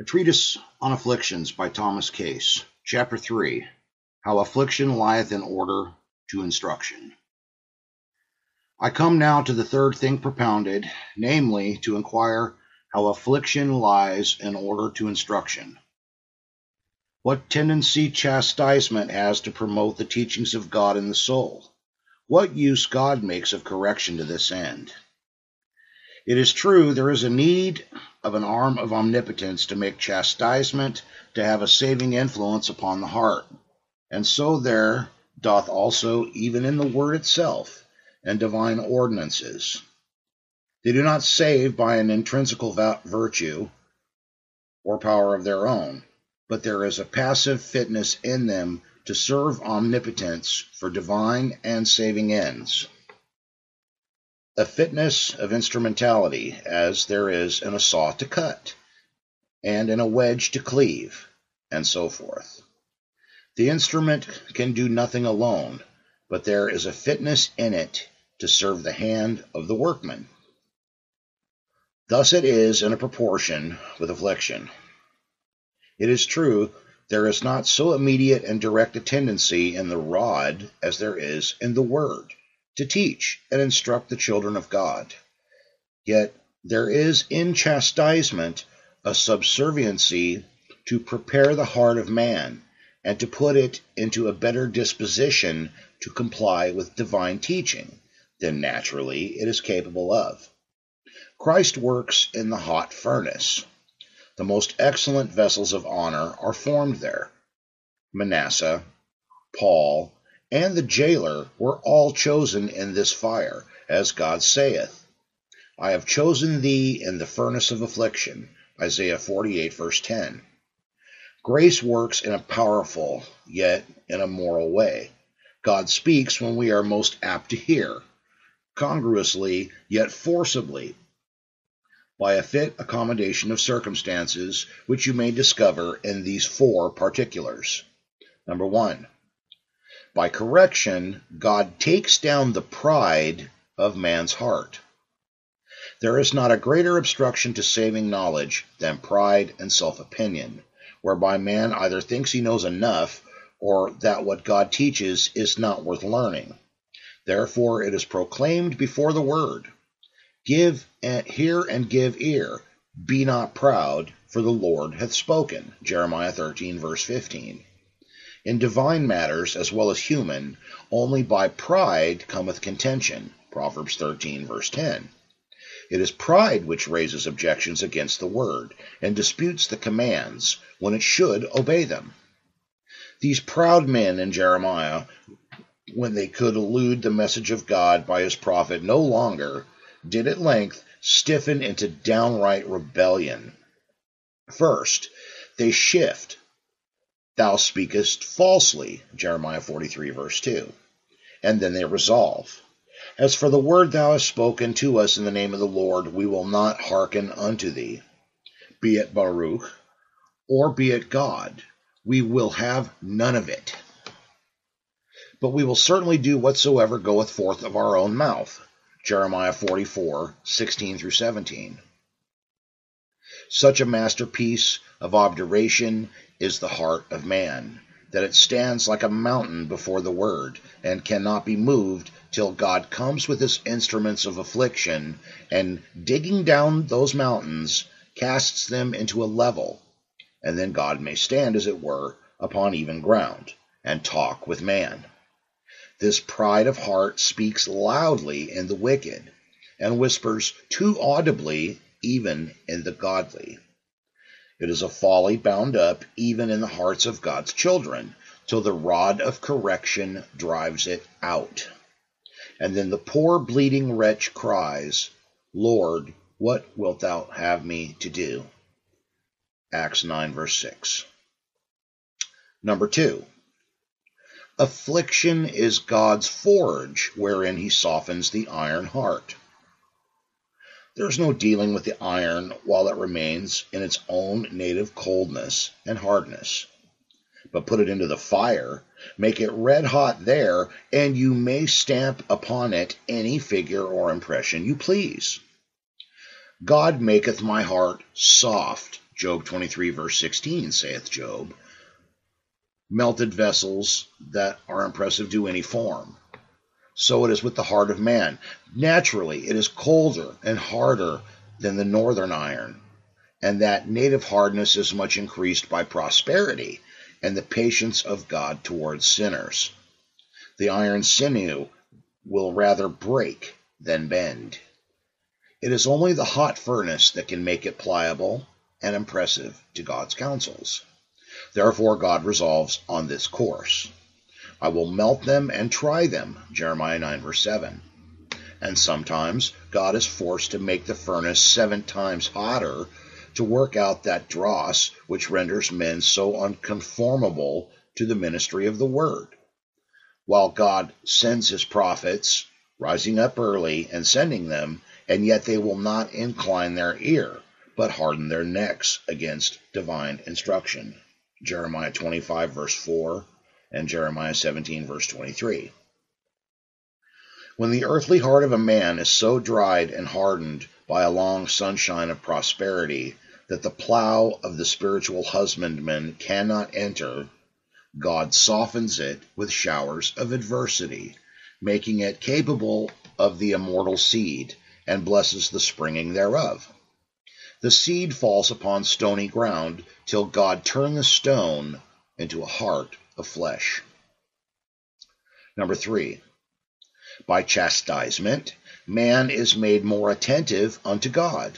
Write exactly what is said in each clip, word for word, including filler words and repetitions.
A Treatise on Afflictions by Thomas Case. Chapter three. How Affliction lieth in order to instruction. I come now to the third thing propounded, namely, to inquire how affliction lies in order to instruction. What tendency chastisement has to promote the teachings of God in the soul. What use God makes of correction to this end. It is true there is a need of an arm of omnipotence to make chastisement to have a saving influence upon the heart, and so there doth also even in the word itself and divine ordinances. They do not save by an intrinsical virtue or power of their own, but there is a passive fitness in them to serve omnipotence for divine and saving ends. A fitness of instrumentality, as there is in a saw to cut, and in a wedge to cleave, and so forth. The instrument can do nothing alone, but there is a fitness in it to serve the hand of the workman. Thus it is in a proportion with affliction. It is true, there is not so immediate and direct a tendency in the rod as there is in the word, to teach and instruct the children of God. Yet there is in chastisement a subserviency to prepare the heart of man, and to put it into a better disposition to comply with divine teaching than naturally it is capable of. Christ works in the hot furnace. The most excellent vessels of honor are formed there. Manasseh, Paul, and the jailer were all chosen in this fire, as God saith, I have chosen thee in the furnace of affliction, Isaiah forty-eight, verse ten. Grace works in a powerful, yet in a moral way. God speaks when we are most apt to hear, congruously, yet forcibly, by a fit accommodation of circumstances, which you may discover in these four particulars. Number one. By correction, God takes down the pride of man's heart. There is not a greater obstruction to saving knowledge than pride and self-opinion, whereby man either thinks he knows enough, or that what God teaches is not worth learning. Therefore it is proclaimed before the word, Give and hear and give ear, be not proud, for the Lord hath spoken, Jeremiah thirteen, verse fifteen. In divine matters as well as human, only by pride cometh contention, Proverbs thirteen, verse ten. It is pride which raises objections against the word, and disputes the commands, when it should obey them. These proud men in Jeremiah, when they could elude the message of God by his prophet no longer, did at length stiffen into downright rebellion. First, they shift, Thou speakest falsely, Jeremiah forty-three, verse two. And then they resolve, As for the word thou hast spoken to us in the name of the Lord, we will not hearken unto thee. Be it Baruch, or be it God, we will have none of it. But we will certainly do whatsoever goeth forth of our own mouth, Jeremiah forty-four, sixteen through seventeen. Such a masterpiece of obduration is the heart of man, that it stands like a mountain before the word, and cannot be moved till God comes with his instruments of affliction, and digging down those mountains, casts them into a level, and then God may stand, as it were, upon even ground, and talk with man. This pride of heart speaks loudly in the wicked, and whispers too audibly even in the godly. It is a folly bound up even in the hearts of God's children, till the rod of correction drives it out. And then the poor bleeding wretch cries, Lord, what wilt thou have me to do? Acts nine, verse six. Number two. Affliction is God's forge, wherein he softens the iron heart. There is no dealing with the iron while it remains in its own native coldness and hardness. But put it into the fire, make it red hot there, and you may stamp upon it any figure or impression you please. God maketh my heart soft, Job twenty-three, verse sixteen, saith Job, melted vessels that are impressive to any form. So it is with the heart of man. Naturally, it is colder and harder than the northern iron, and that native hardness is much increased by prosperity and the patience of God towards sinners. The iron sinew will rather break than bend. It is only the hot furnace that can make it pliable and impressive to God's counsels. Therefore God resolves on this course. I will melt them and try them, Jeremiah nine, verse seven. And sometimes God is forced to make the furnace seven times hotter to work out that dross which renders men so unconformable to the ministry of the word. While God sends his prophets, rising up early and sending them, and yet they will not incline their ear, but harden their necks against divine instruction. Jeremiah twenty-five, verse four, and Jeremiah seventeen, verse twenty-three. When the earthly heart of a man is so dried and hardened by a long sunshine of prosperity that the plow of the spiritual husbandman cannot enter, God softens it with showers of adversity, making it capable of the immortal seed, and blesses the springing thereof. The seed falls upon stony ground till God turn the stone into a heart of flesh. Number three, by chastisement, man is made more attentive unto God.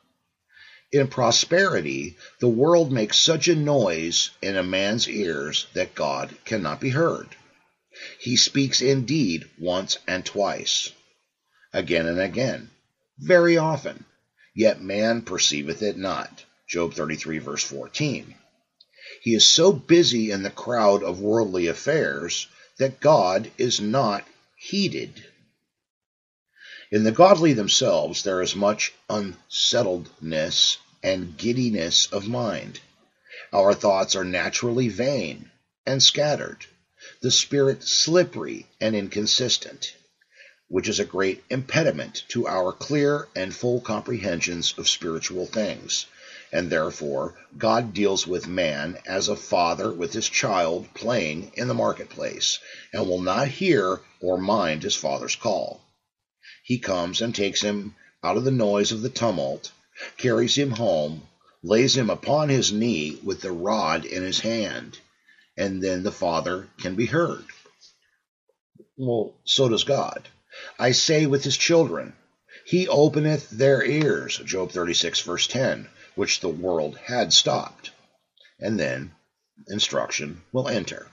In prosperity, the world makes such a noise in a man's ears that God cannot be heard. He speaks indeed once and twice, again and again, very often, yet man perceiveth it not. Job thirty-three, verse fourteen. He is so busy in the crowd of worldly affairs that God is not heeded. In the godly themselves there is much unsettledness and giddiness of mind. Our thoughts are naturally vain and scattered, the spirit slippery and inconsistent, which is a great impediment to our clear and full comprehensions of spiritual things. And therefore God deals with man as a father with his child playing in the marketplace, and will not hear or mind his father's call. He comes and takes him out of the noise of the tumult, carries him home, lays him upon his knee with the rod in his hand, and then the father can be heard. Well, so does God. I say with his children, he openeth their ears, Job thirty-six, verse ten, which the world had stopped. And then instruction will enter.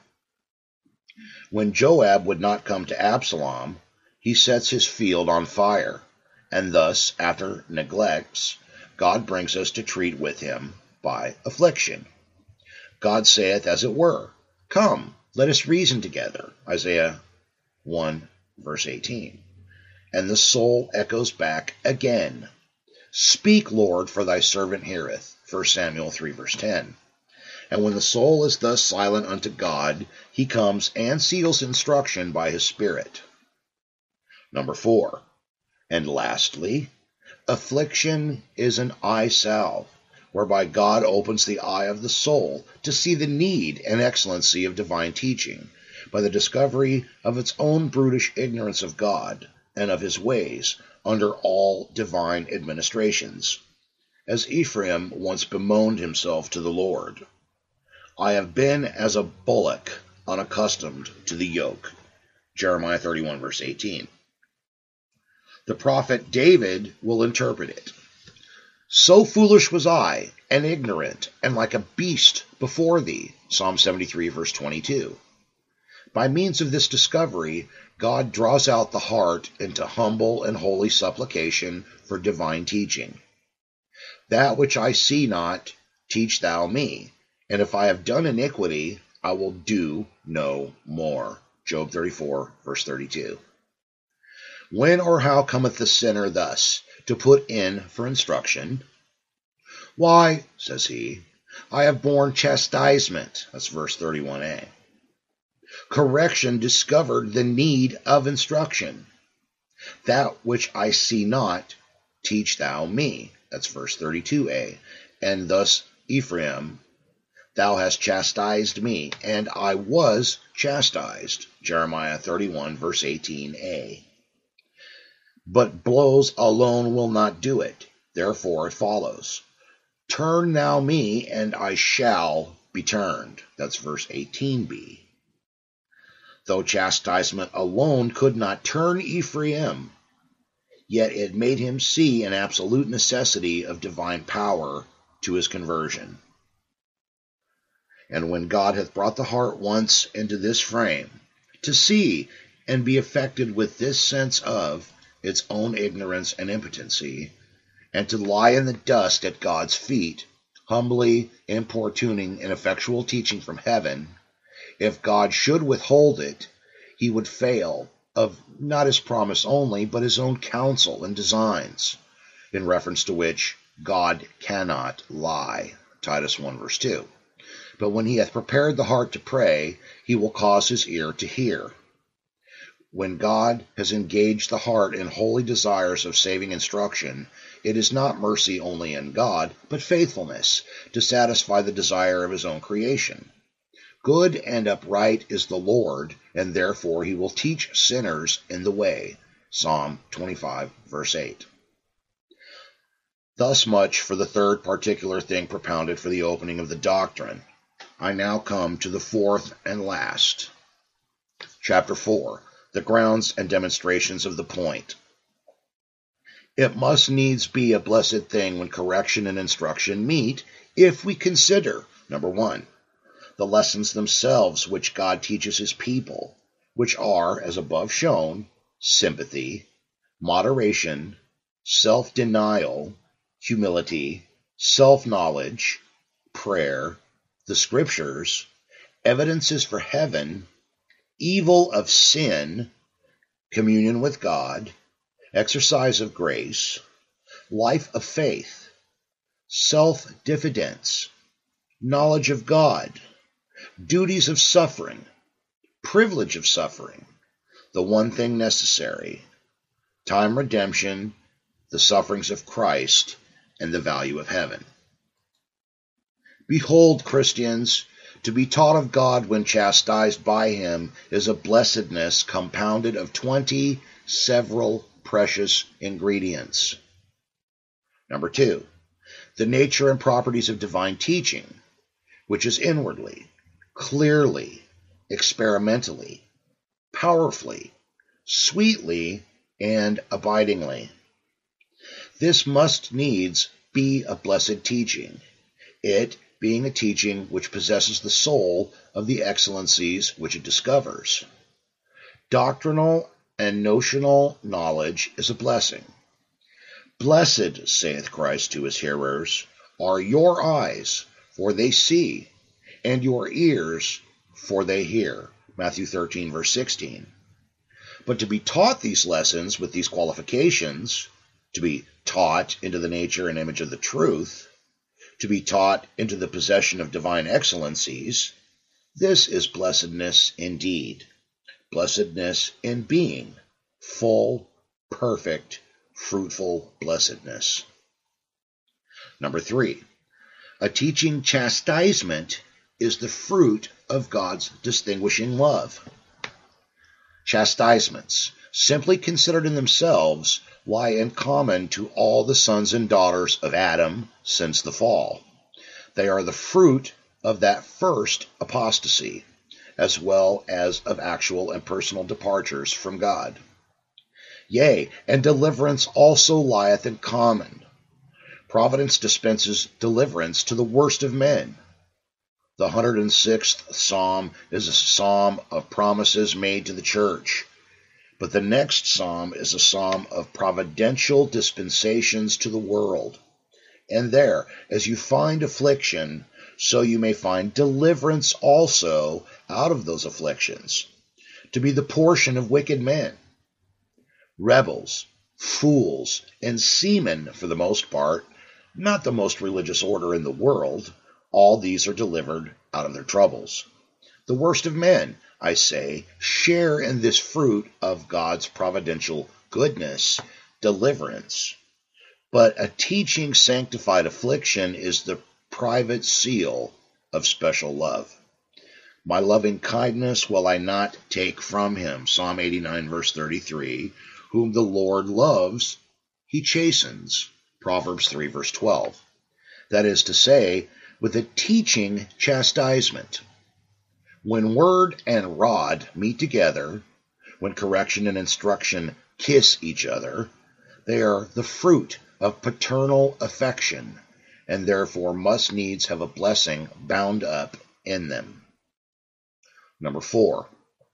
When Joab would not come to Absalom, he sets his field on fire, and thus, after neglects, God brings us to treat with him by affliction. God saith, as it were, Come, let us reason together, Isaiah one, verse eighteen. And the soul echoes back again, Speak, Lord, for thy servant heareth, First Samuel three, verse ten. And when the soul is thus silent unto God, he comes and seals instruction by his Spirit. Number four, and lastly, affliction is an eye salve, whereby God opens the eye of the soul to see the need and excellency of divine teaching, by the discovery of its own brutish ignorance of God and of his ways under all divine administrations. As Ephraim once bemoaned himself to the Lord, I have been as a bullock unaccustomed to the yoke. Jeremiah thirty-one, verse eighteen. The prophet David will interpret it. So foolish was I, and ignorant, and like a beast before thee. Psalm seventy-three, verse twenty-two. By means of this discovery, God draws out the heart into humble and holy supplication for divine teaching. That which I see not, teach thou me, and if I have done iniquity, I will do no more. Job thirty-four, verse thirty-two. When or how cometh the sinner thus to put in for instruction? Why, says he, I have borne chastisement. That's verse thirty-one a. Correction discovered the need of instruction. That which I see not, teach thou me. That's verse thirty-two a. And thus Ephraim, thou hast chastised me, and I was chastised. Jeremiah thirty-one, verse eighteen a. But blows alone will not do it. Therefore it follows, turn thou me, and I shall be turned. That's verse eighteen b. Though chastisement alone could not turn Ephraim, yet it made him see an absolute necessity of divine power to his conversion. And when God hath brought the heart once into this frame, to see and be affected with this sense of its own ignorance and impotency, and to lie in the dust at God's feet, humbly importuning ineffectual teaching from heaven, if God should withhold it, he would fail of not his promise only, but his own counsel and designs, in reference to which God cannot lie. Titus one, verse two. But when he hath prepared the heart to pray, he will cause his ear to hear. When God has engaged the heart in holy desires of saving instruction, it is not mercy only in God, but faithfulness, to satisfy the desire of his own creation. Good and upright is the Lord, and therefore he will teach sinners in the way. Psalm twenty-five, verse eight. Thus much for the third particular thing propounded for the opening of the doctrine. I now come to the fourth and last. Chapter four. The grounds and demonstrations of the point. It must needs be a blessed thing when correction and instruction meet, if we consider, number one, the lessons themselves which God teaches his people, which are, as above shown, sympathy, moderation, self-denial, humility, self-knowledge, prayer, the Scriptures, evidences for heaven, evil of sin, communion with God, exercise of grace, life of faith, self-diffidence, knowledge of God, duties of suffering, privilege of suffering, the one thing necessary, time redemption, the sufferings of Christ, and the value of heaven. Behold, Christians, to be taught of God when chastised by him is a blessedness compounded of twenty several precious ingredients. Number two, the nature and properties of divine teaching, which is inwardly, clearly, experimentally, powerfully, sweetly, and abidingly. This must needs be a blessed teaching, it being a teaching which possesses the soul of the excellencies which it discovers. Doctrinal and notional knowledge is a blessing. Blessed, saith Christ to his hearers, are your eyes, for they see, and your ears, for they hear. Matthew thirteen, verse sixteen. But to be taught these lessons with these qualifications, to be taught into the nature and image of the truth, to be taught into the possession of divine excellencies, this is blessedness indeed. Blessedness in being, full, perfect, fruitful blessedness. Number three, a teaching chastisement is the fruit of God's distinguishing love. Chastisements, simply considered in themselves, lie in common to all the sons and daughters of Adam since the fall. They are the fruit of that first apostasy, as well as of actual and personal departures from God. Yea, and deliverance also lieth in common. Providence dispenses deliverance to the worst of men. The one hundred sixth Psalm is a psalm of promises made to the church. But the next psalm is a psalm of providential dispensations to the world. And there, as you find affliction, so you may find deliverance also out of those afflictions, to be the portion of wicked men. Rebels, fools, and seamen, for the most part, not the most religious order in the world, all these are delivered out of their troubles. The worst of men, I say, share in this fruit of God's providential goodness, deliverance. But a teaching sanctified affliction is the private seal of special love. My loving kindness will I not take from him. Psalm eighty-nine, verse thirty-three. Whom the Lord loves, he chastens. Proverbs three, verse twelve. That is to say, with a teaching chastisement. When word and rod meet together, when correction and instruction kiss each other, they are the fruit of paternal affection, and therefore must needs have a blessing bound up in them. Number four,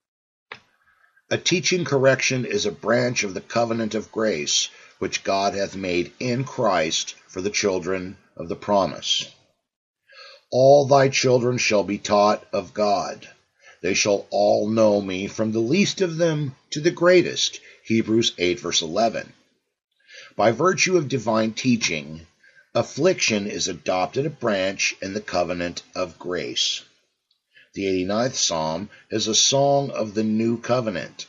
a teaching correction is a branch of the covenant of grace, which God hath made in Christ for the children of the promise. All thy children shall be taught of God. They shall all know me, from the least of them to the greatest. Hebrews eight, verse eleven. By virtue of divine teaching, affliction is adopted a branch in the covenant of grace. The eighty-ninth Psalm is a song of the new covenant.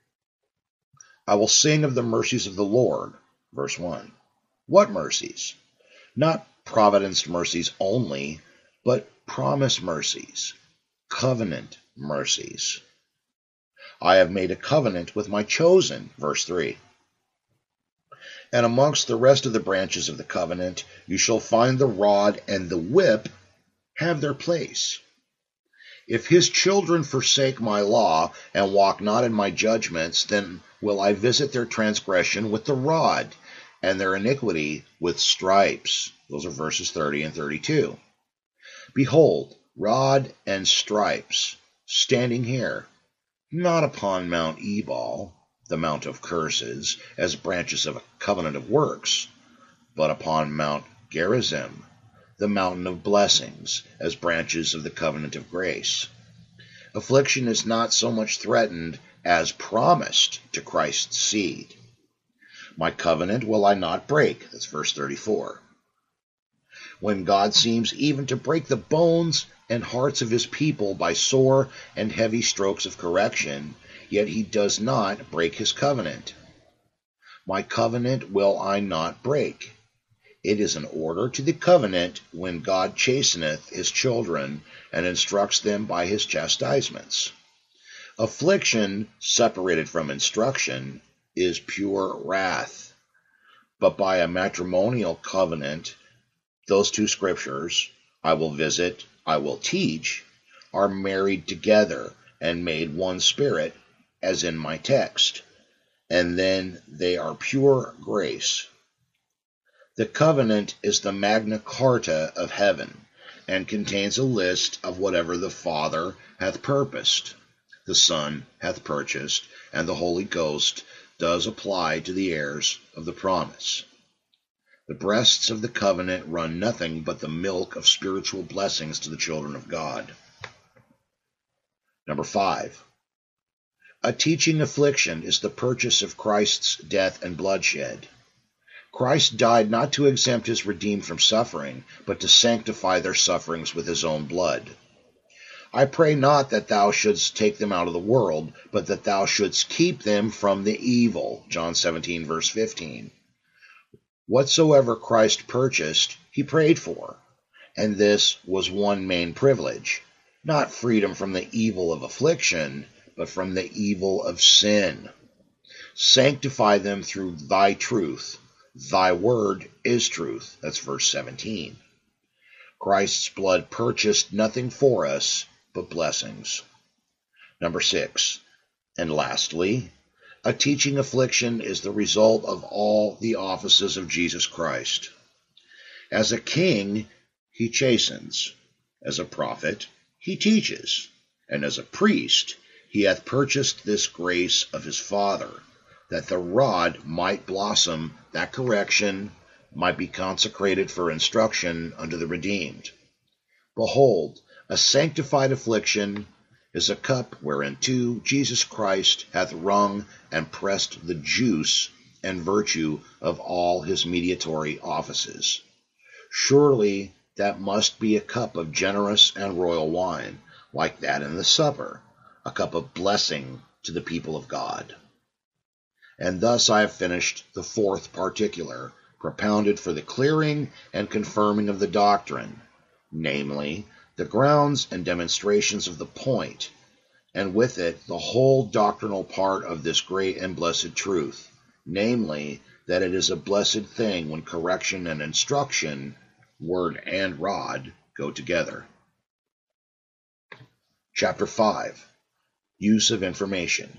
I will sing of the mercies of the Lord. Verse one. What mercies? Not providence mercies only, but promise mercies, covenant mercies. I have made a covenant with my chosen. Verse three. And amongst the rest of the branches of the covenant, you shall find the rod and the whip have their place. If his children forsake my law and walk not in my judgments, then will I visit their transgression with the rod, and their iniquity with stripes. Those are verses thirty and thirty-two. Behold, rod and stripes, standing here, not upon Mount Ebal, the mount of curses, as branches of a covenant of works, but upon Mount Gerizim, the mountain of blessings, as branches of the covenant of grace. Affliction is not so much threatened as promised to Christ's seed. My covenant will I not break. That's verse thirty-four. When God seems even to break the bones and hearts of his people by sore and heavy strokes of correction, yet he does not break his covenant. My covenant will I not break. It is an order to the covenant when God chasteneth his children and instructs them by his chastisements. Affliction, separated from instruction, is pure wrath. But by a matrimonial covenant, those two scriptures, I will visit, I will teach, are married together and made one spirit, as in my text, and then they are pure grace. The covenant is the Magna Carta of heaven, and contains a list of whatever the Father hath purposed, the Son hath purchased, and the Holy Ghost does apply to the heirs of the promise. The breasts of the covenant run nothing but the milk of spiritual blessings to the children of God. Number five. A teaching affliction is the purchase of Christ's death and bloodshed. Christ died not to exempt his redeemed from suffering, but to sanctify their sufferings with his own blood. I pray not that thou shouldst take them out of the world, but that thou shouldst keep them from the evil. John seventeen, verse fifteen. Whatsoever Christ purchased, he prayed for, and this was one main privilege, not freedom from the evil of affliction, but from the evil of sin. Sanctify them through thy truth. Thy word is truth. That's verse seventeen. Christ's blood purchased nothing for us but blessings. Number six, and lastly, a teaching affliction is the result of all the offices of Jesus Christ. As a king, he chastens. As a prophet, he teaches. And as a priest, he hath purchased this grace of his Father, that the rod might blossom, that correction might be consecrated for instruction unto the redeemed. Behold, a sanctified affliction is a cup whereinto Jesus Christ hath wrung and pressed the juice and virtue of all his mediatory offices. Surely that must be a cup of generous and royal wine, like that in the supper, a cup of blessing to the people of God. And thus I have finished the fourth particular, propounded for the clearing and confirming of the doctrine, namely, the grounds and demonstrations of the point, and with it the whole doctrinal part of this great and blessed truth, namely, that it is a blessed thing when correction and instruction, word and rod, go together. Chapter five. Use of Information.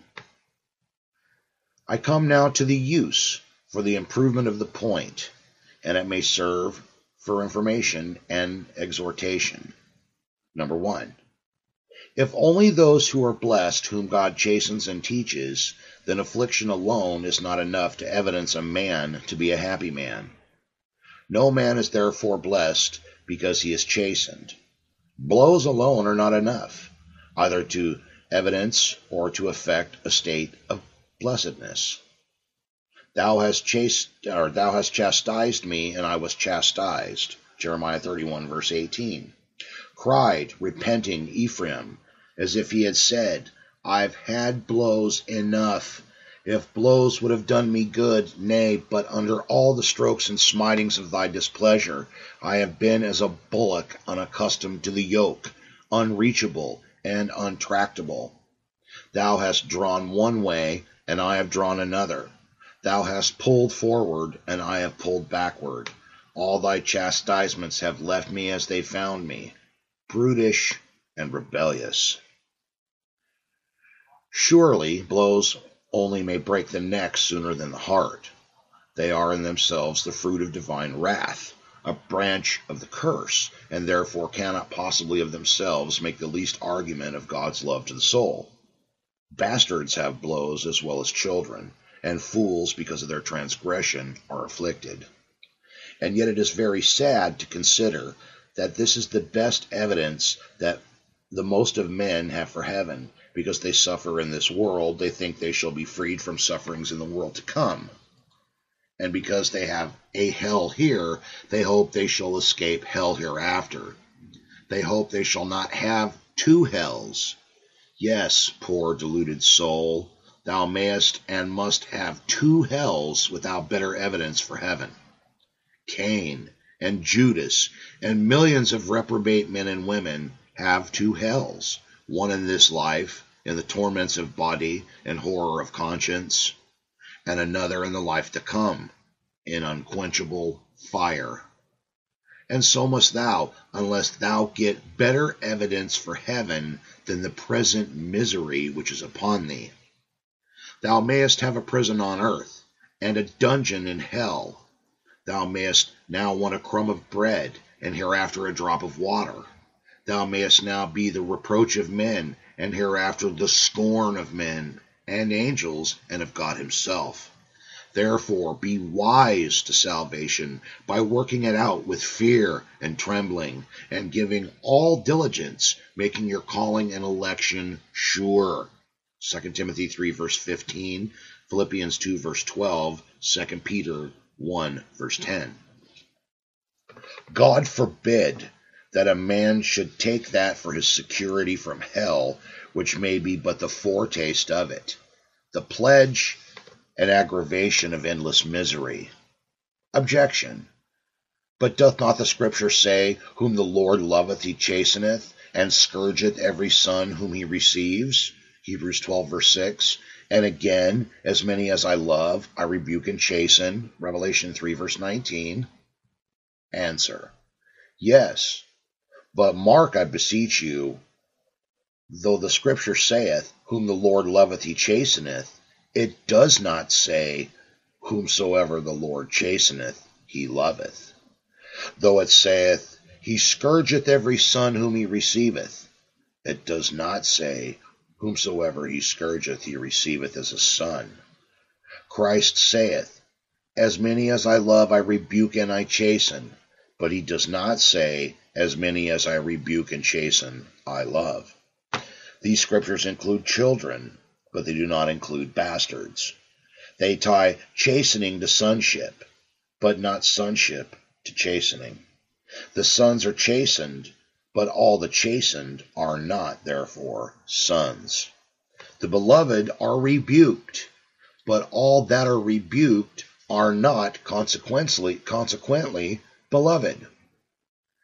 I come now to the use for the improvement of the point, and it may serve for information and exhortation. Number one. If only those who are blessed whom God chastens and teaches, then affliction alone is not enough to evidence a man to be a happy man. No man is therefore blessed because he is chastened. Blows alone are not enough, either to evidence or to effect a state of blessedness. Thou hast chased, or thou hast chastised me, and I was chastised. Jeremiah thirty-one, verse eighteen. Cried, repenting, Ephraim, as if he had said, I've had blows enough. If blows would have done me good, nay, but under all the strokes and smitings of thy displeasure, I have been as a bullock unaccustomed to the yoke, unreachable and untractable. Thou hast drawn one way, and I have drawn another. Thou hast pulled forward, and I have pulled backward. All thy chastisements have left me as they found me, brutish and rebellious. Surely blows only may break the neck sooner than the heart. They are in themselves the fruit of divine wrath, a branch of the curse, and therefore cannot possibly of themselves make the least argument of God's love to the soul. Bastards have blows as well as children, and fools, because of their transgression, are afflicted. And yet it is very sad to consider that this is the best evidence that the most of men have for heaven. Because they suffer in this world, they think they shall be freed from sufferings in the world to come. And because they have a hell here, they hope they shall escape hell hereafter. They hope they shall not have two hells. Yes, poor deluded soul, thou mayest and must have two hells without better evidence for heaven. Cain and Judas and millions of reprobate men and women have two hells, one in this life, in the torments of body and horror of conscience, and another in the life to come, in unquenchable fire. And so must thou, unless thou get better evidence for heaven than the present misery which is upon thee. Thou mayest have a prison on earth, and a dungeon in hell. Thou mayest now want a crumb of bread, and hereafter a drop of water. Thou mayest now be the reproach of men, and hereafter the scorn of men, and angels, and of God himself. Therefore be wise to salvation, by working it out with fear and trembling, and giving all diligence, making your calling and election sure. Second Timothy three, verse fifteen, Philippians two, verse twelve, Second Peter one, verse ten. God forbid that a man should take that for his security from hell, which may be but the foretaste of it, the pledge and aggravation of endless misery. Objection. But doth not the Scripture say, Whom the Lord loveth he chasteneth, and scourgeth every son whom he receives? Hebrews twelve, verse six. And again, as many as I love, I rebuke and chasten. Revelation three, verse nineteen. Answer. Yes, but mark, I beseech you, though the Scripture saith, Whom the Lord loveth he chasteneth, it does not say, Whomsoever the Lord chasteneth, he loveth. Though it saith, He scourgeth every son whom he receiveth, it does not say, Whomsoever he scourgeth, he receiveth as a son. Christ saith, As many as I love, I rebuke and I chasten. But he does not say, As many as I rebuke and chasten, I love. These scriptures include children, but they do not include bastards. They tie chastening to sonship, but not sonship to chastening. The sons are chastened, but all the chastened are not, therefore, sons. The beloved are rebuked, but all that are rebuked are not consequently, consequently beloved.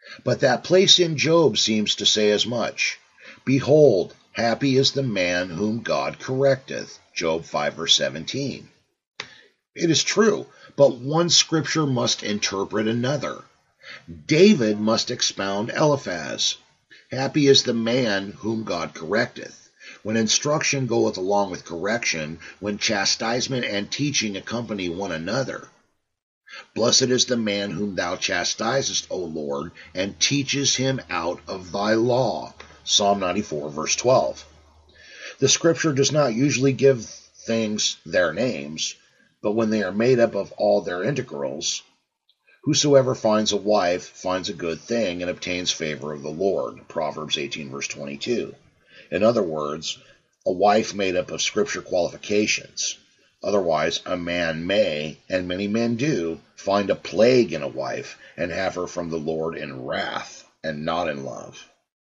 But that place in Job seems to say as much. Behold, happy is the man whom God correcteth. Job five verse seventeen. It is true, but one scripture must interpret another. David must expound Eliphaz. Happy is the man whom God correcteth. When instruction goeth along with correction, when chastisement and teaching accompany one another. Blessed is the man whom thou chastisest, O Lord, and teaches him out of thy law. Psalm ninety-four, verse twelve. The scripture does not usually give things their names, but when they are made up of all their integrals, whosoever finds a wife finds a good thing and obtains favor of the Lord. Proverbs eighteen, verse twenty-two. In other words, a wife made up of scripture qualifications. Otherwise, a man may, and many men do, find a plague in a wife and have her from the Lord in wrath and not in love.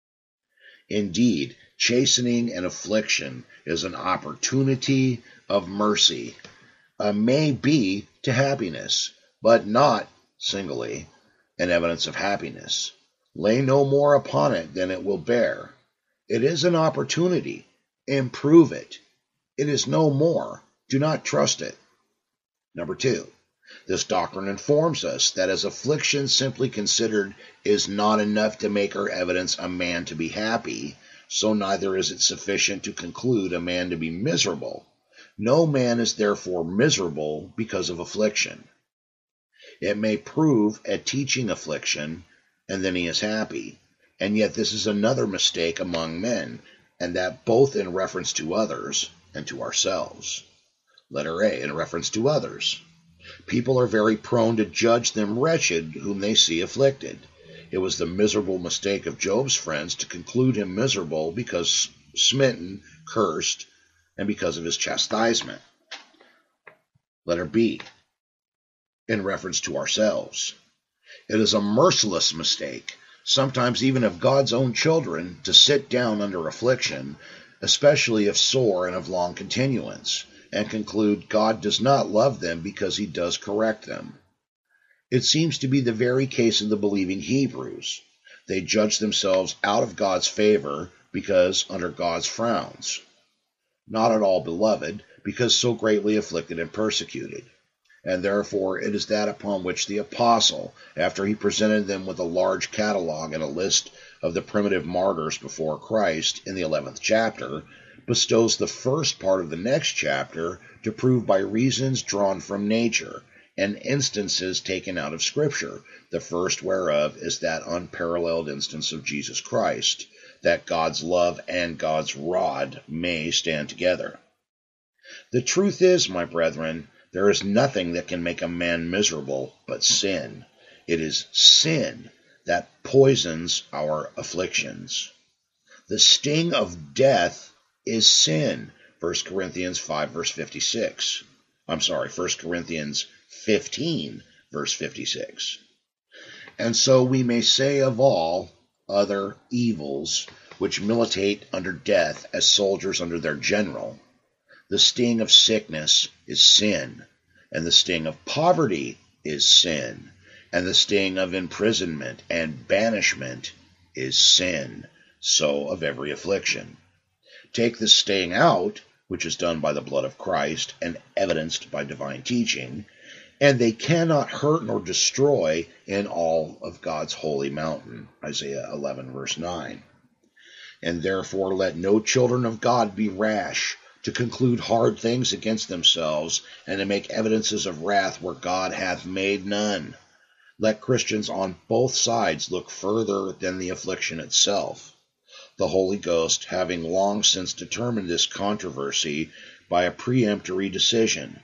Indeed, chastening and affliction is an opportunity of mercy, a may be to happiness, but not, singly, an evidence of happiness. Lay no more upon it than it will bear. It is an opportunity. Improve it. It is no more. Do not trust it. Number two, this doctrine informs us that as affliction simply considered is not enough to make or evidence a man to be happy, so neither is it sufficient to conclude a man to be miserable. No man is therefore miserable because of affliction. It may prove a teaching affliction, and then he is happy, and yet this is another mistake among men, and that both in reference to others and to ourselves. Letter A, in reference to others. People are very prone to judge them wretched whom they see afflicted. It was the miserable mistake of Job's friends to conclude him miserable because smitten, cursed, and because of his chastisement. Letter B, in reference to ourselves. It is a merciless mistake, sometimes even of God's own children, to sit down under affliction, especially if sore and of long continuance, and conclude God does not love them because he does correct them. It seems to be the very case of the believing Hebrews. They judge themselves out of God's favor because under God's frowns. Not at all beloved, because so greatly afflicted and persecuted. And therefore it is that upon which the apostle, after he presented them with a large catalog and a list of the primitive martyrs before Christ in the eleventh chapter, bestows the first part of the next chapter to prove by reasons drawn from nature and instances taken out of Scripture, the first whereof is that unparalleled instance of Jesus Christ, that God's love and God's rod may stand together. The truth is, my brethren, there is nothing that can make a man miserable but sin. It is sin that poisons our afflictions. The sting of death is sin. First Corinthians five, verse fifty-six. I'm sorry, First Corinthians fifteen, verse fifty-six. And so we may say of all other evils which militate under death as soldiers under their general, the sting of sickness is sin, and the sting of poverty is sin, and the sting of imprisonment and banishment is sin, so of every affliction. Take the sting out, which is done by the blood of Christ and evidenced by divine teaching, and they cannot hurt nor destroy in all of God's holy mountain. Isaiah eleven, verse nine. And therefore let no children of God be rash, to conclude hard things against themselves, and to make evidences of wrath where God hath made none. Let Christians on both sides look further than the affliction itself, the Holy Ghost having long since determined this controversy by a peremptory decision.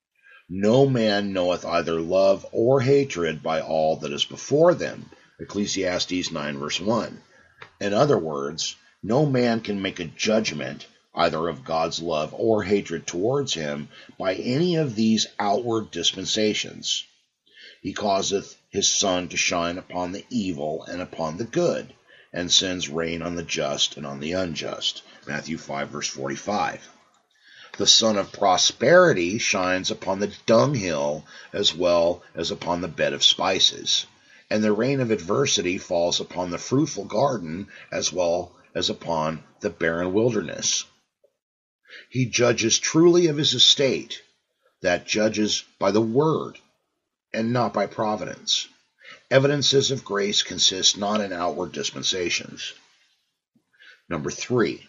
No man knoweth either love or hatred by all that is before them. Ecclesiastes nine, verse one. In other words, no man can make a judgment either of God's love or hatred towards him by any of these outward dispensations. He causeth his sun to shine upon the evil and upon the good, and sends rain on the just and on the unjust. Matthew five, verse forty-five. The sun of prosperity shines upon the dunghill as well as upon the bed of spices, and the rain of adversity falls upon the fruitful garden as well as upon the barren wilderness. He judges truly of his estate, that judges by the word and not by providence. Evidences of grace consist not in outward dispensations. Number three,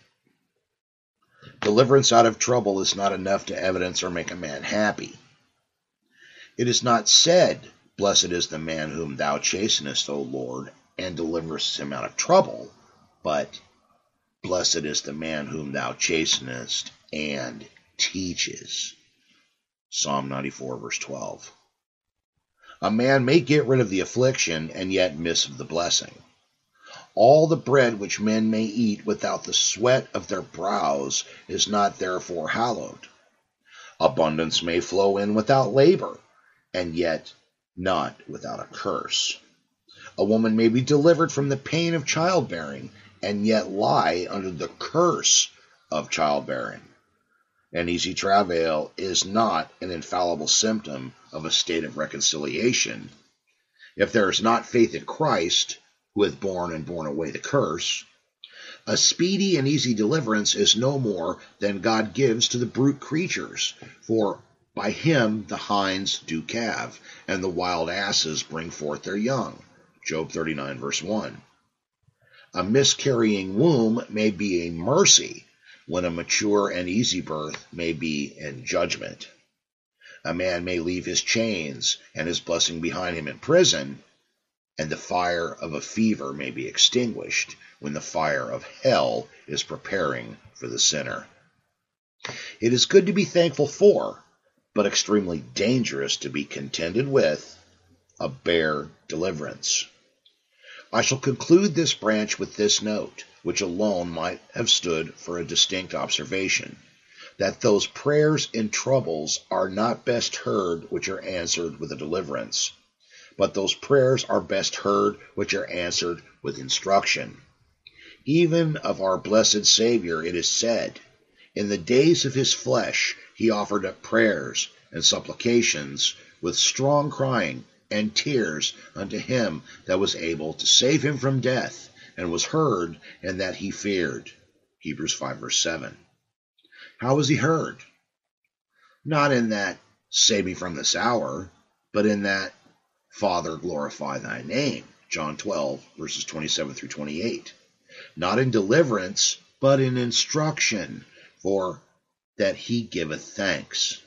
deliverance out of trouble is not enough to evidence or make a man happy. It is not said, "Blessed is the man whom thou chastenest, O Lord, and deliverest him out of trouble," but "Blessed is the man whom thou chastenest and teaches." Psalm ninety-four, verse twelve. A man may get rid of the affliction and yet miss of the blessing. All the bread which men may eat without the sweat of their brows is not therefore hallowed. Abundance may flow in without labor, and yet not without a curse. A woman may be delivered from the pain of childbearing, and yet lie under the curse of childbearing. An easy travail is not an infallible symptom of a state of reconciliation. If there is not faith in Christ, who hath borne and borne away the curse, a speedy and easy deliverance is no more than God gives to the brute creatures, for by him the hinds do calve, and the wild asses bring forth their young. Job thirty-nine, verse one. A miscarrying womb may be a mercy, when a mature and easy birth may be in judgment. A man may leave his chains and his blessing behind him in prison, and the fire of a fever may be extinguished when the fire of hell is preparing for the sinner. It is good to be thankful for, but extremely dangerous to be contented with, a bare deliverance. I shall conclude this branch with this note, which alone might have stood for a distinct observation, that those prayers in troubles are not best heard which are answered with a deliverance, but those prayers are best heard which are answered with instruction. Even of our blessed Savior it is said, in the days of his flesh he offered up prayers and supplications with strong crying and tears unto him that was able to save him from death, and was heard, and that he feared. Hebrews five, verse seven. How was he heard? Not in that, "Save me from this hour," but in that, "Father, glorify thy name." John twelve, verses twenty-seven through twenty-eight. Not in deliverance, but in instruction, for that he giveth thanks.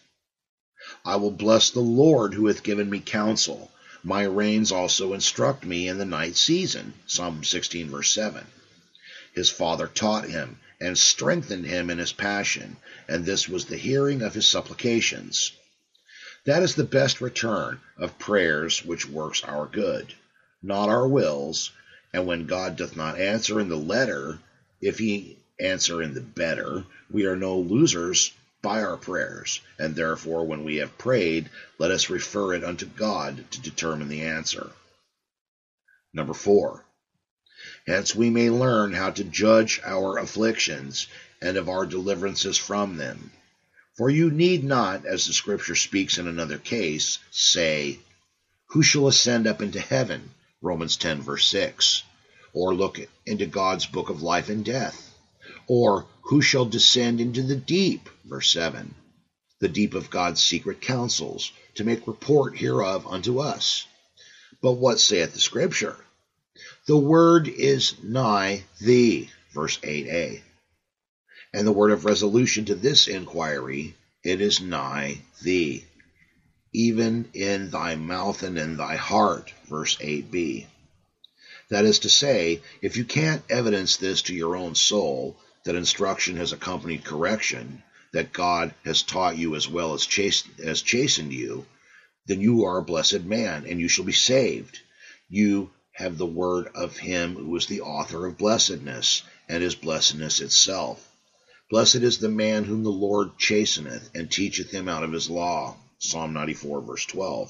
I will bless the Lord who hath given me counsel. My reins also instruct me in the night season. Psalm sixteen, verse seven. His father taught him and strengthened him in his passion, and this was the hearing of his supplications. That is the best return of prayers which works our good, not our wills, and when God doth not answer in the letter, if he answer in the better, we are no losers by our prayers, and therefore when we have prayed, let us refer it unto God to determine the answer. Number four, hence we may learn how to judge our afflictions and of our deliverances from them. For you need not, as the Scripture speaks in another case, say, "Who shall ascend up into heaven?" Romans ten, verse six. Or look into God's book of life and death. Or, "Who shall descend into the deep?" Verse seven. The deep of God's secret counsels, to make report hereof unto us. But what saith the Scripture? The word is nigh thee. Verse eight a. And the word of resolution to this inquiry, it is nigh thee, even in thy mouth and in thy heart. Verse eight b. That is to say, if you can't evidence this to your own soul, that instruction has accompanied correction, that God has taught you as well as, chast- as chastened you, then you are a blessed man, and you shall be saved. You have the word of him who is the author of blessedness, and is blessedness itself. Blessed is the man whom the Lord chasteneth, and teacheth him out of his law. Psalm ninety-four, verse twelve.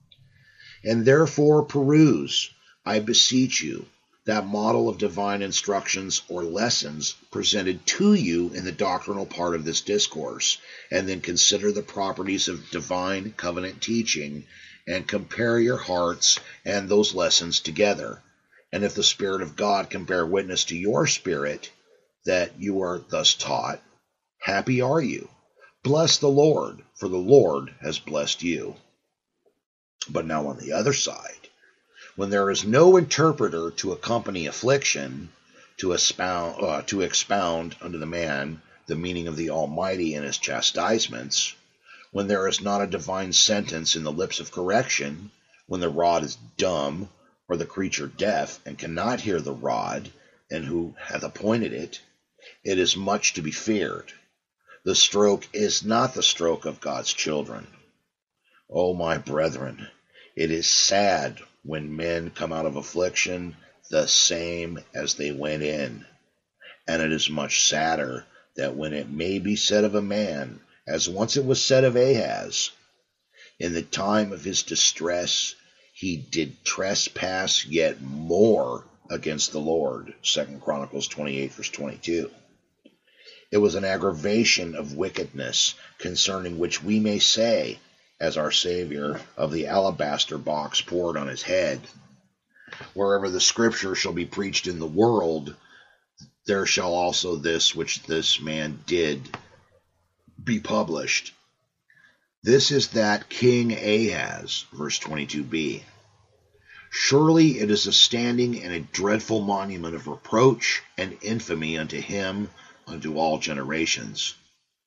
And therefore peruse, I beseech you, that model of divine instructions or lessons presented to you in the doctrinal part of this discourse, and then consider the properties of divine covenant teaching and compare your hearts and those lessons together. And if the Spirit of God can bear witness to your spirit that you are thus taught, happy are you. Bless the Lord, for the Lord has blessed you. But now on the other side, when there is no interpreter to accompany affliction, to expound, uh, to expound unto the man the meaning of the Almighty and his chastisements, when there is not a divine sentence in the lips of correction, when the rod is dumb, or the creature deaf, and cannot hear the rod, and who hath appointed it, it is much to be feared. The stroke is not the stroke of God's children. O my brethren, it is sad when men come out of affliction the same as they went in, and it is much sadder that when it may be said of a man, as once it was said of Ahaz, in the time of his distress he did trespass yet more against the Lord, Second Chronicles twenty-eight, verse twenty-two. It was an aggravation of wickedness, concerning which we may say, as our Savior, of the alabaster box poured on his head, wherever the Scripture shall be preached in the world, there shall also this which this man did be published. This is that King Ahaz, verse twenty-two b. Surely it is a standing and a dreadful monument of reproach and infamy unto him, unto all generations.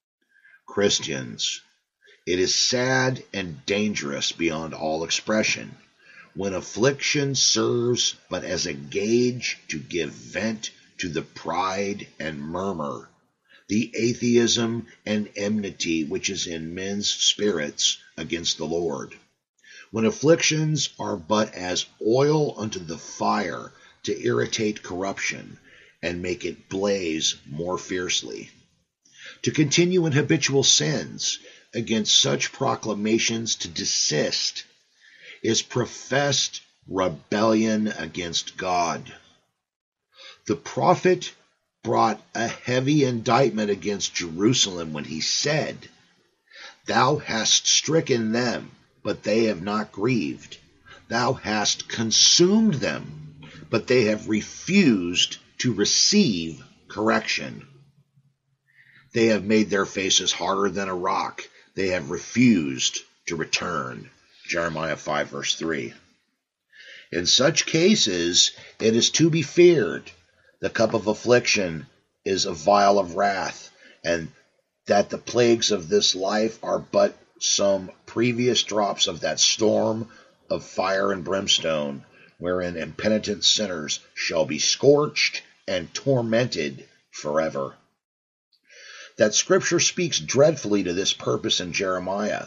Christians, it is sad and dangerous beyond all expression, when affliction serves but as a gauge to give vent to the pride and murmur, the atheism and enmity which is in men's spirits against the Lord. When afflictions are but as oil unto the fire to irritate corruption and make it blaze more fiercely. To continue in habitual sins, against such proclamations to desist, is professed rebellion against God. The prophet brought a heavy indictment against Jerusalem when he said, Thou hast stricken them, but they have not grieved. Thou hast consumed them, but they have refused to receive correction. They have made their faces harder than a rock. They have refused to return. Jeremiah five, verse three. In such cases, it is to be feared. The cup of affliction is a vial of wrath, and that the plagues of this life are but some previous drops of that storm of fire and brimstone, wherein impenitent sinners shall be scorched and tormented forever. That Scripture speaks dreadfully to this purpose in Jeremiah.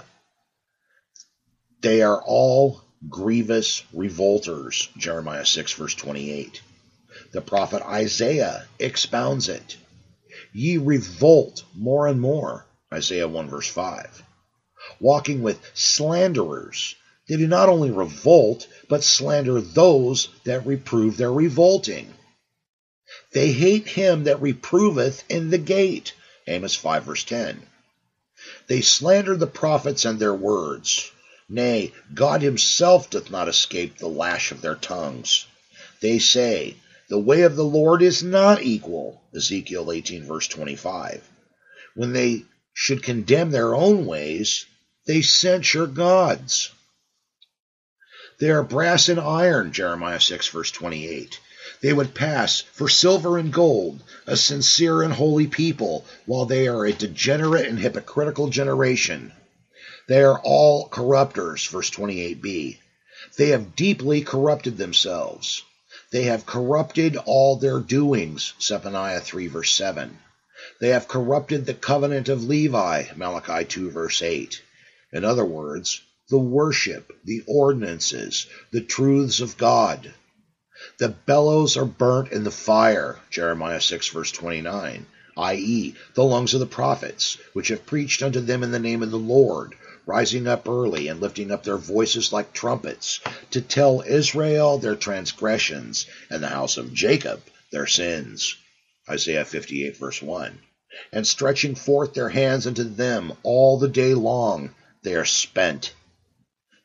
They are all grievous revolters, Jeremiah six, verse twenty-eight. The prophet Isaiah expounds it. Ye revolt more and more, Isaiah one, verse five. Walking with slanderers, they do not only revolt, but slander those that reprove their revolting. They hate him that reproveth in the gate, Amos five, verse ten. They slander the prophets and their words. Nay, God himself doth not escape the lash of their tongues. They say, The way of the Lord is not equal, Ezekiel eighteen, verse twenty-five. When they should condemn their own ways, they censure God's. They are brass and iron, Jeremiah six, verse twenty-eight. They would pass for silver and gold, a sincere and holy people, while they are a degenerate and hypocritical generation. They are all corrupters, verse twenty-eight b. They have deeply corrupted themselves. They have corrupted all their doings, Zephaniah three, verse seven. They have corrupted the covenant of Levi, Malachi two, verse eight. In other words, the worship, the ordinances, the truths of God. The bellows are burnt in the fire, Jeremiah six, verse twenty-nine, that is, the lungs of the prophets, which have preached unto them in the name of the Lord, rising up early and lifting up their voices like trumpets, to tell Israel their transgressions, and the house of Jacob their sins, Isaiah fifty-eight, verse one. And stretching forth their hands unto them all the day long, they are spent.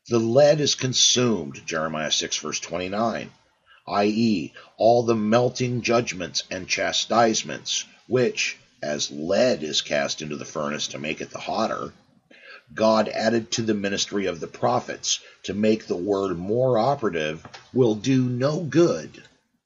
The lead is consumed, Jeremiah six, verse twenty-nine, that is, all the melting judgments and chastisements, which, as lead is cast into the furnace to make it the hotter, God added to the ministry of the prophets to make the word more operative, will do no good.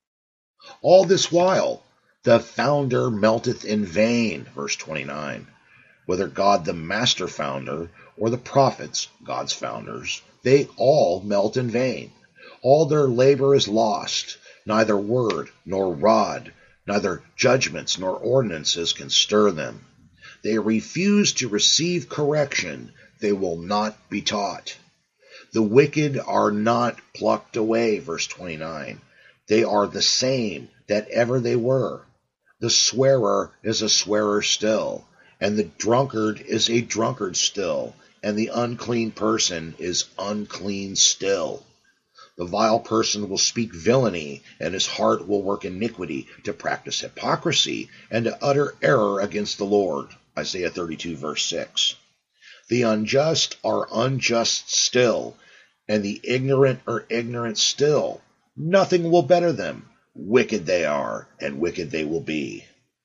All this while, the founder melteth in vain, verse twenty-nine. Whether God the master founder or the prophets, God's founders, they all melt in vain. All their labor is lost. Neither word nor rod, neither judgments nor ordinances can stir them. They refuse to receive correction. They will not be taught. The wicked are not plucked away, verse twenty-nine. They are the same that ever they were. The swearer is a swearer still, and the drunkard is a drunkard still, and the unclean person is unclean still. The vile person will speak villainy, and his heart will work iniquity, to practice hypocrisy, and to utter error against the Lord. Isaiah thirty-two, verse six. The unjust are unjust still, and the ignorant are ignorant still. Nothing will better them. Wicked they are, and wicked they will be.